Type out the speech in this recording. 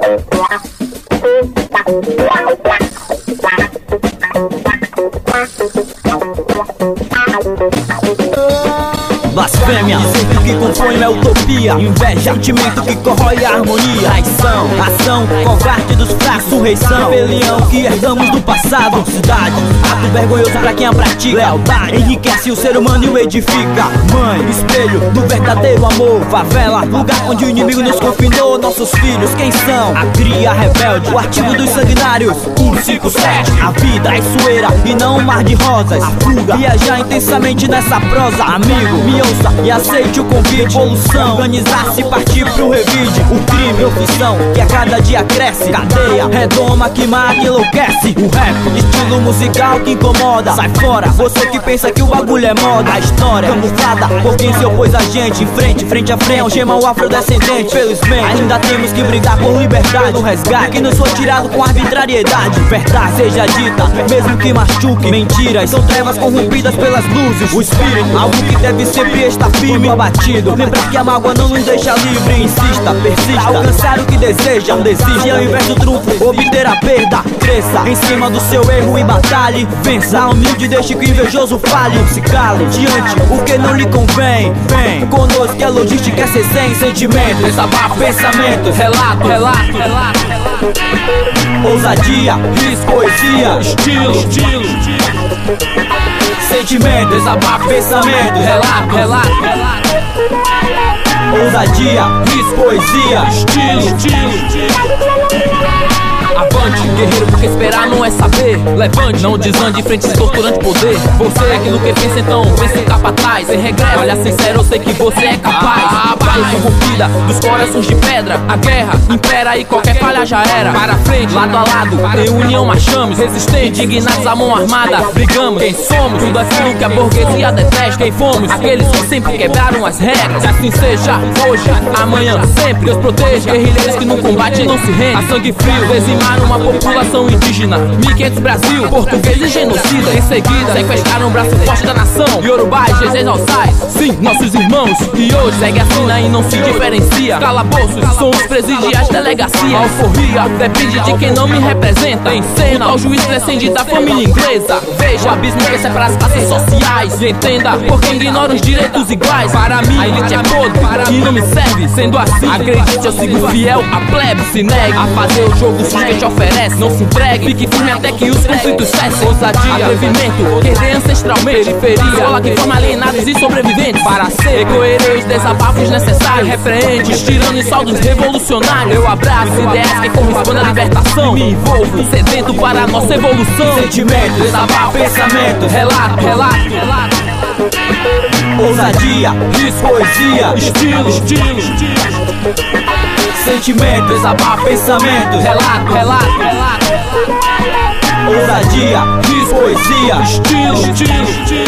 Blasfêmia, dizer que o que compõe é utopia. Inveja, sentimento que corrói a harmonia. Traição, ação, covarde dos fracos. Insurreição, rebelião que herdamos do passado. Falsidade, ato vergonhoso pra quem a pratica. Lealdade, enriquece o ser humano e o edifica. Mãe, espelho do verdadeiro amor. Favela, lugar onde o inimigo nos confinou. Nossos filhos, quem são? A cria rebelde, o artigo dos sanguinários. 157, a vida é traiçoeira e não um mar de rosas. A fuga, viajar intensamente nessa prosa. Amigo, me ouça e aceite o convite. Evolução, organizar-se e partir pro revide. O crime, profissão, que a cada dia cresce. Cadeia, redoma que mata e enlouquece. O rap, estilo musical que incomoda. Sai fora, você que pensa que o bagulho é moda. A história, camuflada por quem se opôs a gente. Em frente, frente a frente, algema o afrodescendente. Felizmente, ainda temos que brigar por liberdade. O resgate que nos foi tirado com arbitrariedade. Verdade seja dita, mesmo que machuque. Mentiras são trevas corrompidas pelas luzes. O espírito, algo que deve sempre estar firme, abatido. Lembra que a mágoa não nos deixa livre. Insista, persista, alcançar o que deseja. Não desista e ao invés do trunfo, obter a perda. Cresça em cima do seu erro e batalhe. Vença, humilde, deixe que o invejoso fale. Se cale diante o que não lhe convém. Vem conosco que a logística é ser zen. Sentimento, desabafo, pensamento, relato, relato, relato. Ousadia, risco, poesia, estilo, sentimento, desabafo, pensamento, relato, relato. Ousadia, risco, poesia, estilo. Avante, guerreiro, porque esperar não é saber. Levante, não desande, frente esse torturante poder. Você é aquilo que pensa, então pensa em capataz. Sem regresso, olha sincero, eu sei que você é capaz. A paz corrompida dos corações de pedra. A guerra impera e qualquer falha já era. Para frente, lado a lado, em união marchamos. Resistentes, indignados à mão armada. Brigamos, quem somos, tudo aquilo que a burguesia detesta. Quem fomos, aqueles que sempre quebraram as regras. Que assim seja, hoje, amanhã, sempre. Deus proteja, guerrilheiros que no combate não se rendem. A sangue frio, dizimar uma população indígena. 1500 Brasil, portugueses genocida. Em seguida, sequestraram o braço forte da nação. Yorubás, Jesus alçais, sim, nossos irmãos. E hoje segue assim e não se diferencia. Calabouços, são os presidiais, delegacia. A alforria depende de quem não me representa. Em cena, o juiz prescinde da família inglesa. Veja o abismo que separa as classes sociais. E entenda, porque ignora os direitos iguais. Para mim, a elite é podre e não me serve. Sendo assim, acredite, eu sigo fiel. A plebe se nega a fazer o jogo sujo que te oferece. Não se entregue, fique firme até que os conflitos cessem. Ousadia, atrevimento, querer ancestralmente. Periferia, escola que forma alienados e sobreviventes. Para ser, ecoerei os desabafos necessários. Repreende, tirando os soldos revolucionários. Eu abraço ideias que correspondem à libertação. Me envolvo, sedento para a nossa evolução. Sentimento, desabafo, pensamento, relato, relato, relato. Ousadia, risco, poesia, estilo. Sentimento, desabafo, pensamento, relato, relato, relato. Ousadia, risco, poesia, estilo.